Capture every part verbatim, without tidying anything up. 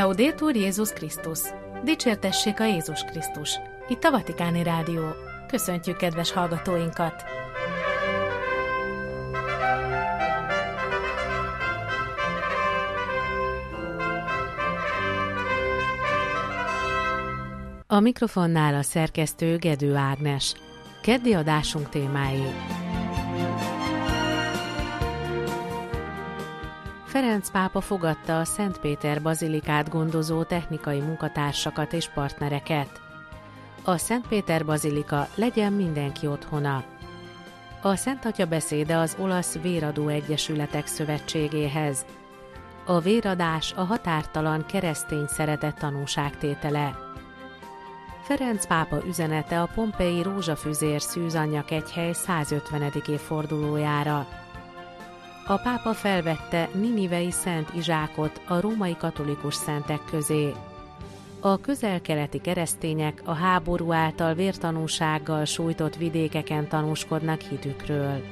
Laudetur Jézus Krisztus! Dicsértessék a Jézus Krisztus! Itt a Vatikáni Rádió. Köszöntjük kedves hallgatóinkat! A mikrofonnál a szerkesztő Gedő Ágnes. Keddi adásunk témái. Ferenc pápa fogadta a Szent Péter bazilikát gondozó technikai munkatársakat és partnereket. A Szent Péter bazilika legyen mindenki otthona. A Szent Atya beszéde az Olasz Véradó Egyesületek Szövetségéhez. A véradás a határtalan keresztény szeretet tanúságtétele. Ferenc pápa üzenete a Pompei Rózsafüzér Szűzanyja kegyhely százötvenedik évfordulójára. A pápa felvette Ninivei Szent Izsákot a római katolikus szentek közé. A közel-keleti keresztények a háború által vértanúsággal sújtott vidékeken tanúskodnak hitükről.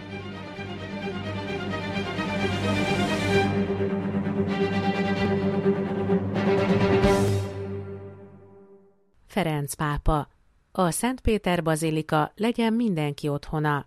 Ferenc pápa. A Szent Péter bazilika legyen mindenki otthona.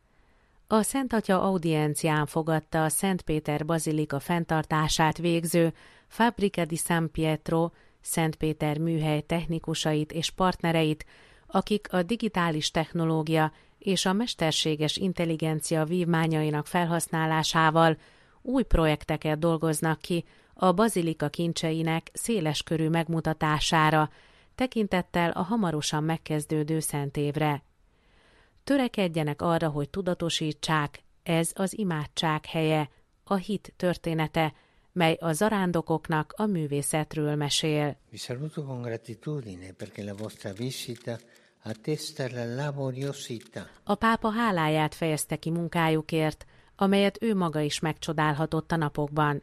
A Szent Atya audiencián fogadta a Szent Péter bazilika fenntartását végző Fabbrica di San Pietro, Szent Péter műhely technikusait és partnereit, akik a digitális technológia és a mesterséges intelligencia vívmányainak felhasználásával új projekteket dolgoznak ki a bazilika kincseinek széleskörű megmutatására, tekintettel a hamarosan megkezdődő szentévre. Törekedjenek arra, hogy tudatosítsák, ez az imádság helye, a hit története, mely a zarándokoknak a művészetről mesél. Vi saluto con gratitudine perché la vostra visita attesta la laboriosità. A pápa háláját fejezte ki munkájukért, amelyet ő maga is megcsodálhatott a napokban.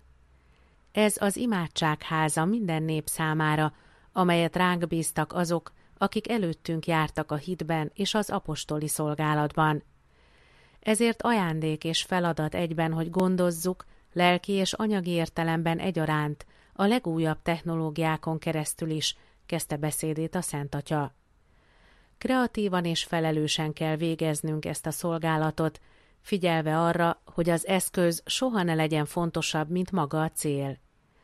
Ez az imádságháza minden nép számára, amelyet ránk bíztak azok, akik előttünk jártak a hitben és az apostoli szolgálatban. Ezért ajándék és feladat egyben, hogy gondozzuk, lelki és anyagi értelemben egyaránt, a legújabb technológiákon keresztül is, kezdte beszédét a Szent Atya. Kreatívan és felelősen kell végeznünk ezt a szolgálatot, figyelve arra, hogy az eszköz soha ne legyen fontosabb, mint maga a cél.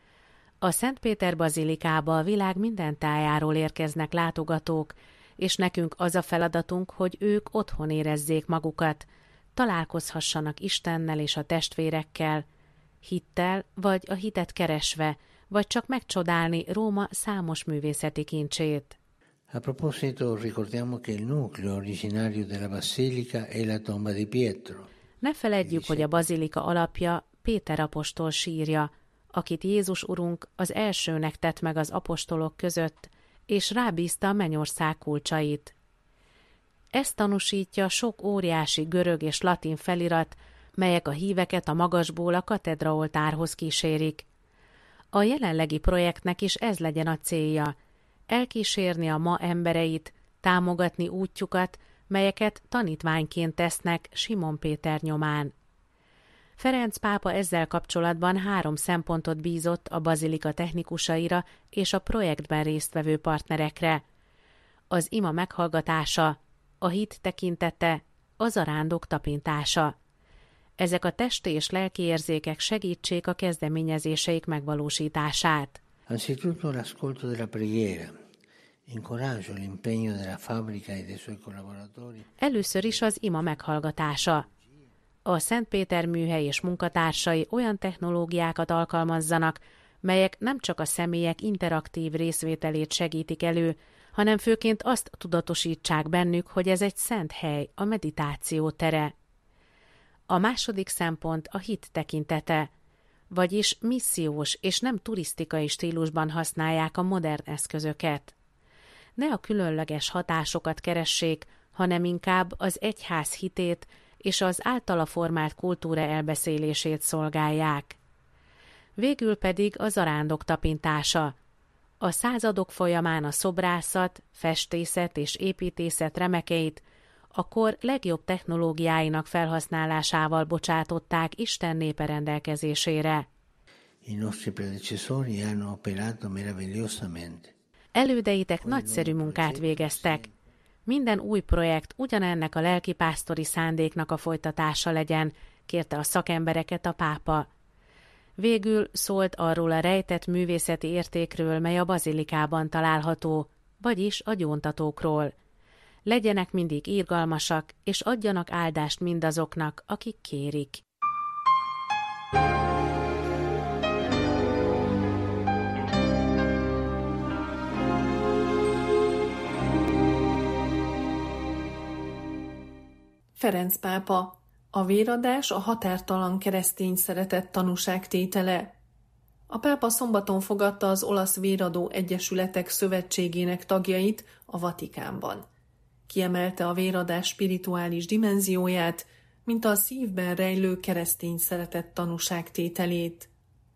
A Szent Péter bazilikába a világ minden tájáról érkeznek látogatók, és nekünk az a feladatunk, hogy ők otthon érezzék magukat, találkozhassanak Istennel és a testvérekkel, hittel vagy a hitet keresve, vagy csak megcsodálni Róma számos művészeti kincsét. A proposito, ricordiamo che il nucleo originario della basilica è la tomba di Pietro. Ne feledjük, hogy a bazilika alapja Péter apostol sírja, akit Jézus Urunk az elsőnek tett meg az apostolok között, és rábízta a mennyország kulcsait. Ezt tanúsítja sok óriási görög és latin felirat, melyek a híveket a magasból a katedraoltárhoz kísérik. A jelenlegi projektnek is ez legyen a célja, elkísérni a ma embereit, támogatni útjukat, melyeket tanítványként tesznek Simon Péter nyomán. Ferenc pápa ezzel kapcsolatban három szempontot bízott a bazilika technikusaira és a projektben résztvevő partnerekre. Az ima meghallgatása, a hit tekintete, a zarándok tapintása. Ezek a testi és lelki érzékek segítsék a kezdeményezéseik megvalósítását. Anzitutto l'ascolto della preghiera. Incoraggio l'impegno della fabbrica e dei suoi collaboratori. Először is az ima meghallgatása. A Szent Péter műhely és munkatársai olyan technológiákat alkalmazzanak, melyek nem csak a személyek interaktív részvételét segítik elő, hanem főként azt tudatosítsák bennük, hogy ez egy szent hely, a meditáció tere. A második szempont a hit tekintete, vagyis missziós és nem turisztikai stílusban használják a modern eszközöket. Ne a különleges hatásokat keressék, hanem inkább az egyház hitét és az általa formált kultúra elbeszélését szolgálják. Végül pedig a zarándok tapintása. A századok folyamán a szobrászat, festészet és építészet remekeit a kor legjobb technológiáinak felhasználásával bocsátották Isten népe rendelkezésére. I nostri predecessori hanno operato meravigliosamente. Elődeitek nagyszerű munkát végeztek. Minden új projekt ugyanennek a lelkipásztori szándéknak a folytatása legyen, kérte a szakembereket a pápa. Végül szólt arról a rejtett művészeti értékről, mely a bazilikában található, vagyis a gyóntatókról. Legyenek mindig irgalmasak, és adjanak áldást mindazoknak, akik kérik. Ferenc pápa, a véradás a határtalan keresztény szeretet tanúságtétele. A pápa szombaton fogadta az Olasz Véradó Egyesületek Szövetségének tagjait a Vatikánban. Kiemelte a véradás spirituális dimenzióját, mint a szívben rejlő keresztény szeretet tanúságtételét.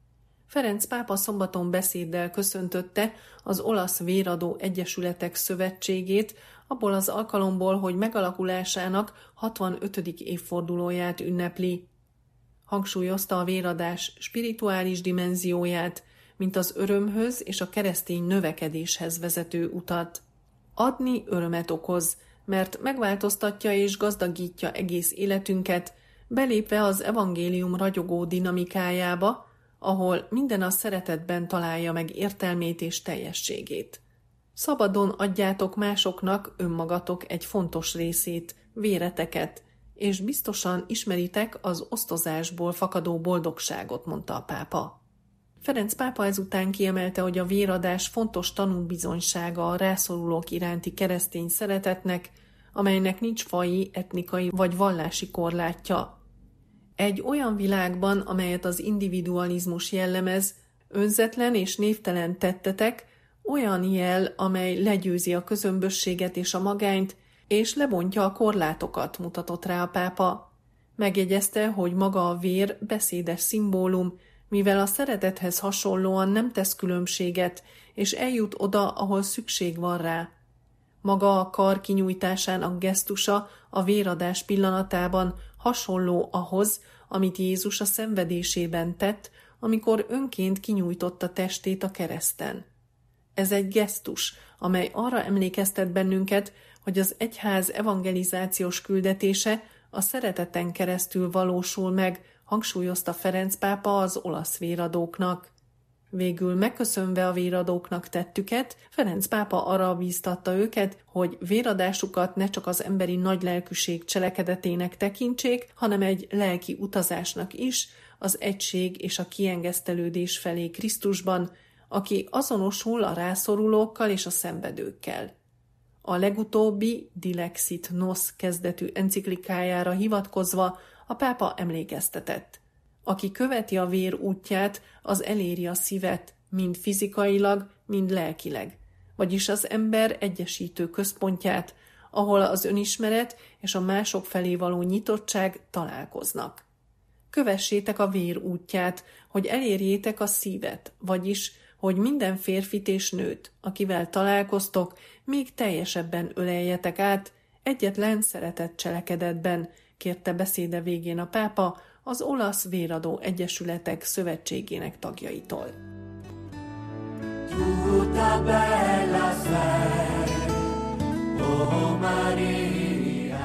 Ferenc pápa szombaton beszéddel köszöntötte az Olasz Véradó Egyesületek Szövetségét, abból az alkalomból, hogy megalakulásának hatvanötödik évfordulóját ünnepli. Hangsúlyozta a véradás spirituális dimenzióját, mint az örömhöz és a keresztény növekedéshez vezető utat. Adni örömet okoz, mert megváltoztatja és gazdagítja egész életünket, belépve az evangélium ragyogó dinamikájába, ahol minden a szeretetben találja meg értelmét és teljességét. Szabadon adjátok másoknak önmagatok egy fontos részét, véreteket, és biztosan ismeritek az osztozásból fakadó boldogságot, mondta a pápa. Ferenc pápa ezután kiemelte, hogy a véradás fontos tanúbizonysága a rászorulók iránti keresztény szeretetnek, amelynek nincs faji, etnikai vagy vallási korlátja. Egy olyan világban, amelyet az individualizmus jellemez, önzetlen és névtelen tettetek, olyan jel, amely legyőzi a közömbösséget és a magányt, és lebontja a korlátokat, mutatott rá a pápa. Megjegyezte, hogy maga a vér beszédes szimbólum, mivel a szeretethez hasonlóan nem tesz különbséget, és eljut oda, ahol szükség van rá. Maga a kar kinyújtásának gesztusa a véradás pillanatában hasonló ahhoz, amit Jézus a szenvedésében tett, amikor önként kinyújtotta testét a kereszten. Ez egy gesztus, amely arra emlékeztet bennünket, hogy az egyház evangelizációs küldetése a szereteten keresztül valósul meg, hangsúlyozta Ferenc pápa az olasz véradóknak. Végül megköszönve a véradóknak tettüket, Ferenc pápa arra bíztatta őket, hogy véradásukat ne csak az emberi nagylelkűség cselekedetének tekintsék, hanem egy lelki utazásnak is, az egység és a kiengesztelődés felé Krisztusban, aki azonosul a rászorulókkal és a szenvedőkkel. A legutóbbi Dilexit Nos kezdetű enciklikájára hivatkozva a pápa emlékeztetett. Aki követi a vér útját, az eléri a szívet, mind fizikailag, mind lelkileg, vagyis az ember egyesítő központját, ahol az önismeret és a mások felé való nyitottság találkoznak. Kövessétek a vér útját, hogy elérjétek a szívet, vagyis hogy minden férfit és nőt, akivel találkoztok, még teljesebben öleljetek át, egyetlen szeretett cselekedetben, kérte beszéde végén a pápa az Olasz Véradó Egyesületek Szövetségének tagjaitól. Tutta bella sei, oh Maria.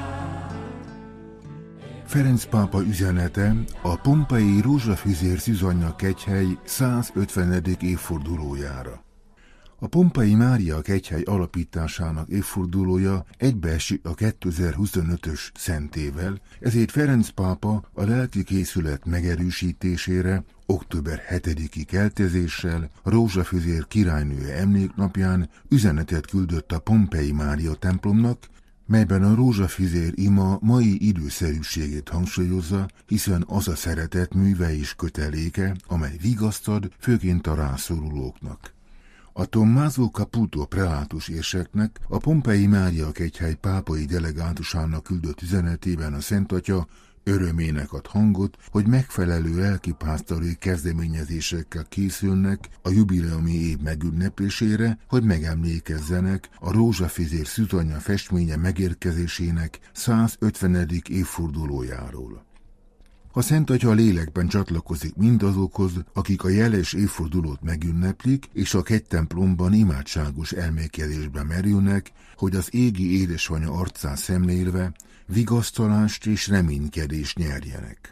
Ferenc pápa üzenete a pompeii Rózsafüzér Szűzannya kegyhely százötvenedik évfordulójára. A Pompeii Mária kegyhely alapításának évfordulója egybeesik a kétezer-huszonötös szentével, ezért Ferenc pápa a lelki készület megerősítésére október hetediki keltezéssel Rózsafüzér királynője emléknapján üzenetet küldött a Pompeii Mária templomnak, melyben a rózsafüzér ima mai időszerűségét hangsúlyozza, hiszen az a szeretet műve és köteléke, amely vigasztad főként a rászorulóknak. A Tommaso Caputo prelátus érseknek a Pompeii Mária kegyhely pápai delegátusának küldött üzenetében a Szent Atya örömének ad hangot, hogy megfelelő lelkipásztori kezdeményezésekkel készülnek a jubileumi év megünneplésére, hogy megemlékezzenek a Rózsafüzér Szűzannya festménye megérkezésének százötvenedik évfordulójáról. A Szent Atya a lélekben csatlakozik mindazokhoz, akik a jeles évfordulót megünneplik, és a kegytemplomban imádságos elmékedésbe merülnek, hogy az égi édesanyja arcán szemlélve vigasztalást és reménykedést nyerjenek.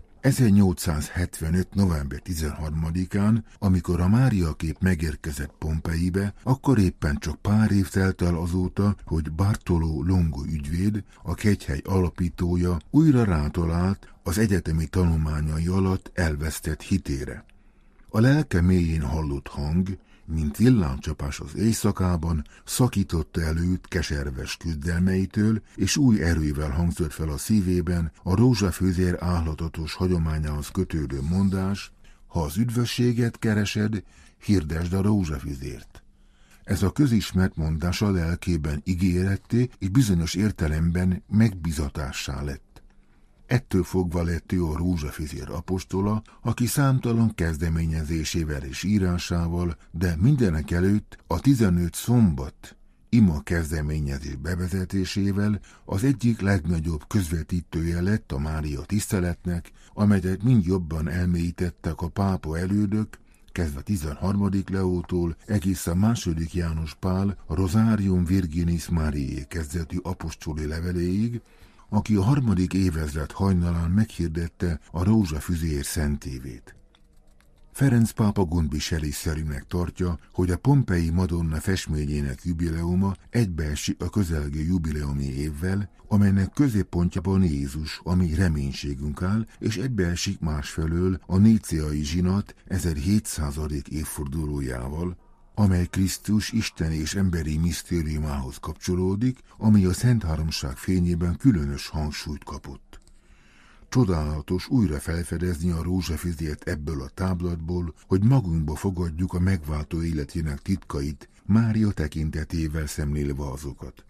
ezernyolcszázhetvenöt. november tizenharmadikán, amikor a Máriakép megérkezett Pompeibe, akkor éppen csak pár év telt el azóta, hogy Bartoló Longo ügyvéd, a kegyhely alapítója újra rátalált az egyetemi tanulmányai alatt elvesztett hitére. A lelke mélyén hallott hang, mint villámcsapás az éjszakában, szakította el őt keserves küzdelmeitől, és új erővel hangzott fel a szívében a rózsafűzér állatos hagyományához kötődő mondás: ha az üdvösséget keresed, hirdesd a rózsafüzért. Ez a közismert mondás a lelkében ígéretté és bizonyos értelemben megbizatássá lett. Ettől fogva lett ő a rózsafüzér apostola, aki számtalan kezdeményezésével és írásával, de mindenek előtt a tizenöt szombat ima kezdeményezés bevezetésével az egyik legnagyobb közvetítője lett a Mária tiszteletnek, amelyet mind jobban elmélyítettek a pápa elődök, kezdve tizenharmadik Leótól egészen második János Pál a Rosarium Virginis Mariae kezdetű apostoli leveléig, aki a harmadik évezred hajnalán meghirdette a rózsafüzér szentévét. Ferenc pápa gondviselésszerűnek tartja, hogy a Pompei Madonna festményének jubileuma egybeesik a közelgő jubileumi évvel, amelynek középpontjában Jézus, ami reménységünk áll, és egybeesik másfelől a níceai zsinat ezerhétszázadik évfordulójával, amely Krisztus Isten és emberi misztériumához kapcsolódik, ami a Szent Háromság fényében különös hangsúlyt kapott. Csodálatos újra felfedezni a rózsafüzért ebből a táblatból, hogy magunkba fogadjuk a megváltó életének titkait, Mária tekintetével szemlélve azokat.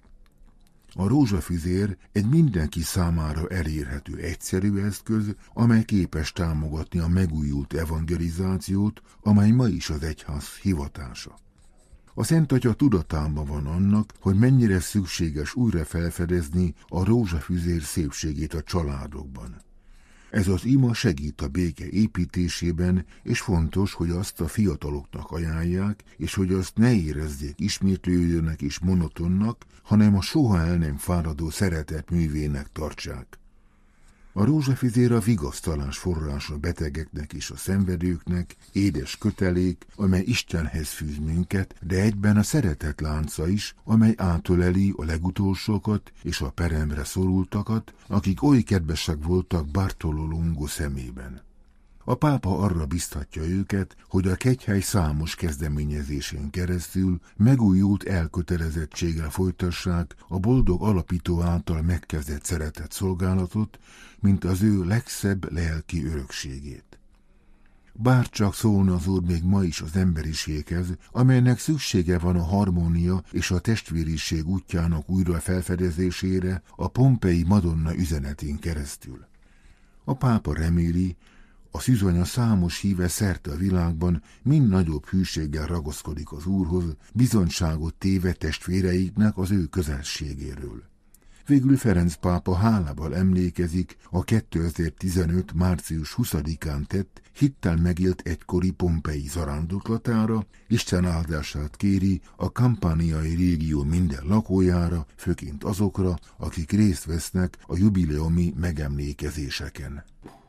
A rózsafüzér egy mindenki számára elérhető egyszerű eszköz, amely képes támogatni a megújult evangelizációt, amely ma is az egyház hivatása. A Szent Atya tudatában van annak, hogy mennyire szükséges újra felfedezni a rózsafüzér szépségét a családokban. Ez az ima segít a béke építésében, és fontos, hogy azt a fiataloknak ajánlják, és hogy azt ne érezzék ismétlődőnek és monotonnak, hanem a soha el nem fáradó szeretet művének tartsák. A rózsafüzér a vigasztalás forrása betegeknek és a szenvedőknek, édes kötelék, amely Istenhez fűz minket, de egyben a szeretet lánca is, amely átöleli a legutolsókat és a peremre szorultakat, akik oly kedvesek voltak Bartoló Longo szemében. A pápa arra biztatja őket, hogy a kegyhely számos kezdeményezésén keresztül megújult elkötelezettséggel folytassák a boldog alapító által megkezdett szeretett szolgálatot, mint az ő legszebb lelki örökségét. Bárcsak szólna az Úr még ma is az emberiséghez, amelynek szüksége van a harmónia és a testvériség útjának újra felfedezésére a Pompei Madonna üzenetén keresztül. A pápa reméli, a szűzanya számos híve szerte a világban mind nagyobb hűséggel ragaszkodik az Úrhoz, bizonyságot téve testvéreiknek az ő közelségéről. Végül Ferenc pápa hálával emlékezik a kétezer-tizenöt. március huszadikán tett, hittel megélt egykori pompei zarándoklatára, Isten áldását kéri a kampániai régió minden lakójára, főként azokra, akik részt vesznek a jubileumi megemlékezéseken.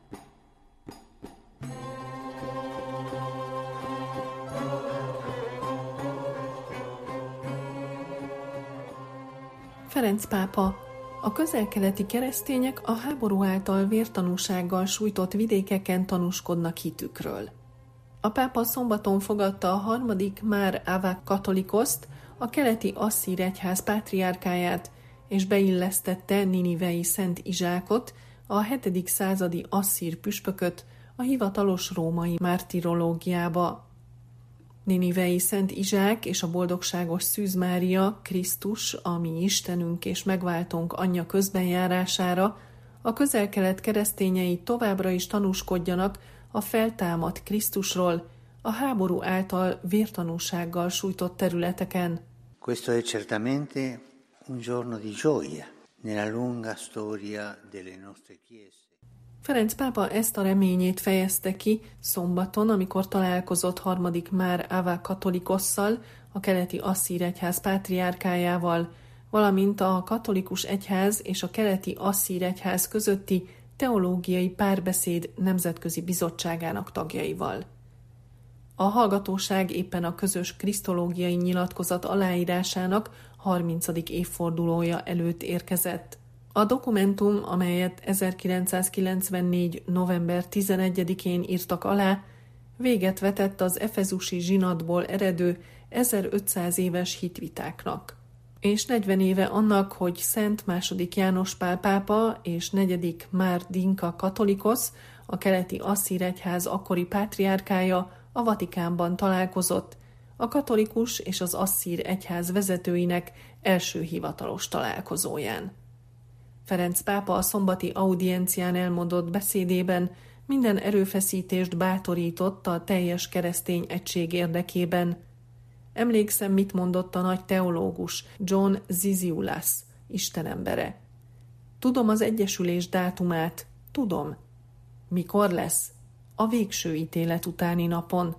Ferenc pápa: a közel-keleti keresztények a háború által vértanúsággal sújtott vidékeken tanúskodnak hitükről. A pápa szombaton fogadta a harmadik Már Ava Katolikoszt, a keleti asszír egyház pátriárkáját, és beillesztette Ninivei Szent Izsákot, a hetedik századi asszír püspököt a hivatalos római mártirológiába. Ninivei Szent Izsák és a boldogságos Szűz Mária, Krisztus, a mi Istenünk és megváltónk anyja közbenjárására a közel-kelet keresztényei továbbra is tanúskodjanak a feltámadt Krisztusról a háború által vértanúsággal sújtott területeken. Questo è certamente un giorno di gioia nella lunga storia delle nostre chiese. Ferenc pápa ezt a reményét fejezte ki szombaton, amikor találkozott harmadik Már Ava Katolikosszal, a keleti asszír egyház pátriárkájával, valamint a katolikus egyház és a keleti asszír egyház közötti teológiai párbeszéd nemzetközi bizottságának tagjaival. A hallgatóság éppen a közös krisztológiai nyilatkozat aláírásának harmincadik évfordulója előtt érkezett. A dokumentum, amelyet ezerkilencszázkilencvennégy. november tizenegyedikén írtak alá, véget vetett az efezusi zsinatból eredő ezerötszáz éves hitvitáknak. És negyven éve annak, hogy Szent második János Pál pápa és negyedik Már Dinka Katolikosz, a keleti asszír egyház akkori pátriárkája a Vatikánban találkozott, a katolikus és az asszír egyház vezetőinek első hivatalos találkozóján. Ferenc pápa a szombati audiencián elmondott beszédében minden erőfeszítést bátorított a teljes keresztény egység érdekében. Emlékszem, mit mondott a nagy teológus, John Zizioulas, istenembere. Tudom az egyesülés dátumát, tudom. Mikor lesz? A végső ítélet utáni napon.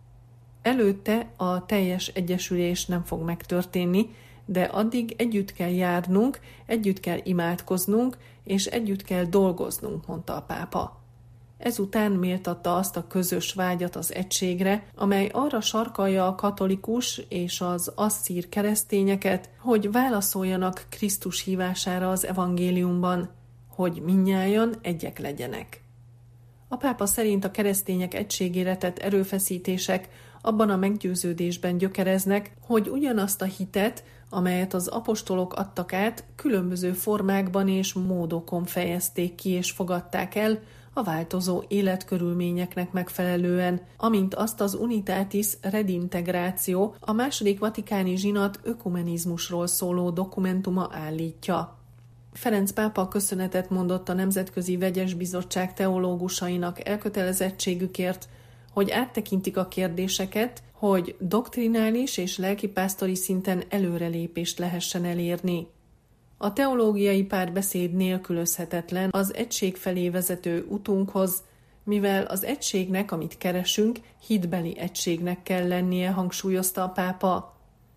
Előtte a teljes egyesülés nem fog megtörténni, de addig együtt kell járnunk, együtt kell imádkoznunk, és együtt kell dolgoznunk, mondta a pápa. Ezután méltatta azt a közös vágyat az egységre, amely arra sarkalja a katolikus és az asszír keresztényeket, hogy válaszoljanak Krisztus hívására az evangéliumban, hogy mindnyájan egyek legyenek. A pápa szerint a keresztények egységére tett erőfeszítések abban a meggyőződésben gyökereznek, hogy ugyanazt a hitet, amelyet az apostolok adtak át, különböző formákban és módokon fejezték ki és fogadták el a változó életkörülményeknek megfelelően, amint azt az Unitatis Redintegratio, a második vatikáni zsinat ökumenizmusról szóló dokumentuma állítja. Ferenc pápa köszönetet mondott a Nemzetközi Vegyes Bizottság teológusainak elkötelezettségükért, hogy áttekintik a kérdéseket, hogy doktrinális és lelkipásztori szinten előrelépést lehessen elérni. A teológiai párbeszéd nélkülözhetetlen az egység felé vezető utunkhoz, mivel az egységnek, amit keresünk, hitbeli egységnek kell lennie, hangsúlyozta a pápa.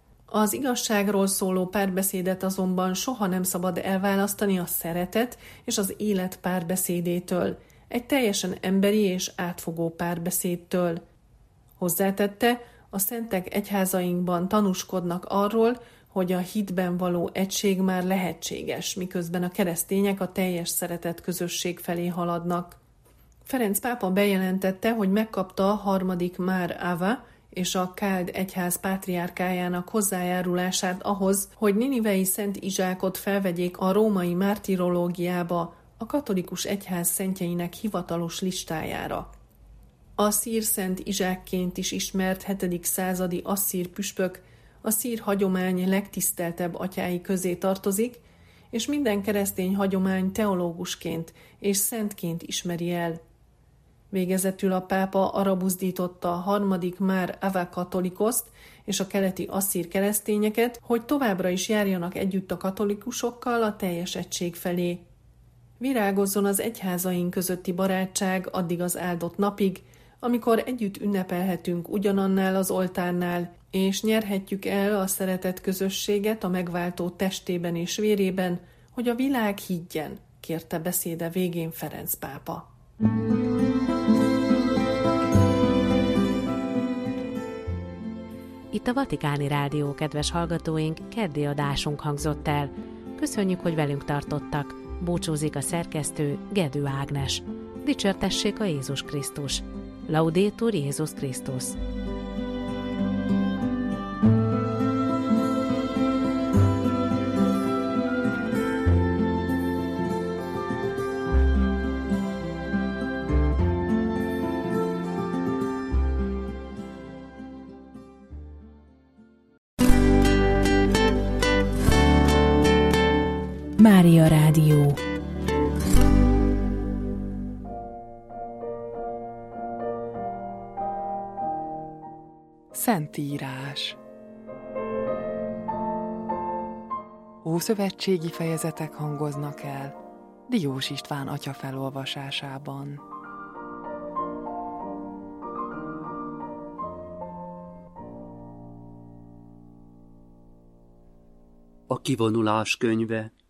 Az igazságról szóló párbeszédet azonban soha nem szabad elválasztani a szeretet és az élet párbeszédétől, egy teljesen emberi és átfogó párbeszédtől. Hozzátette, a szentek egyházainkban tanúskodnak arról, hogy a hitben való egység már lehetséges, miközben a keresztények a teljes szeretet közösség felé haladnak. Ferenc pápa bejelentette, hogy megkapta a harmadik Már Ava és a Káld egyház pátriárkájának hozzájárulását ahhoz, hogy Ninivei Szent Izsákot felvegyék a római mártirológiába, a katolikus egyház szentjeinek hivatalos listájára. A szír Szent Izsákként is ismert hetedik századi asszír püspök a szír hagyomány legtiszteltebb atyái közé tartozik, és minden keresztény hagyomány teológusként és szentként ismeri el. Végezetül a pápa arra buzdította a harmadik Már Ava Katolikoszt és a keleti asszír keresztényeket, hogy továbbra is járjanak együtt a katolikusokkal a teljes egység felé. Virágozzon az egyházaink közötti barátság addig az áldott napig, amikor együtt ünnepelhetünk ugyanannál az oltárnál, és nyerhetjük el a szeretet közösséget a megváltó testében és vérében, hogy a világ higgyen, kérte beszéde végén Ferenc pápa. Itt a Vatikáni Rádió, kedves hallgatóink, keddi adásunk hangzott el. Köszönjük, hogy velünk tartottak. Búcsúzik a szerkesztő, Gedő Ágnes. Dicsértessék a Jézus Krisztus. Laudetur Jézus Krisztus. Mária Rádió. Szentírás. Ószövetségi fejezetek hangoznak el. Diós István atya felolvasásában. A kivonulás könyve.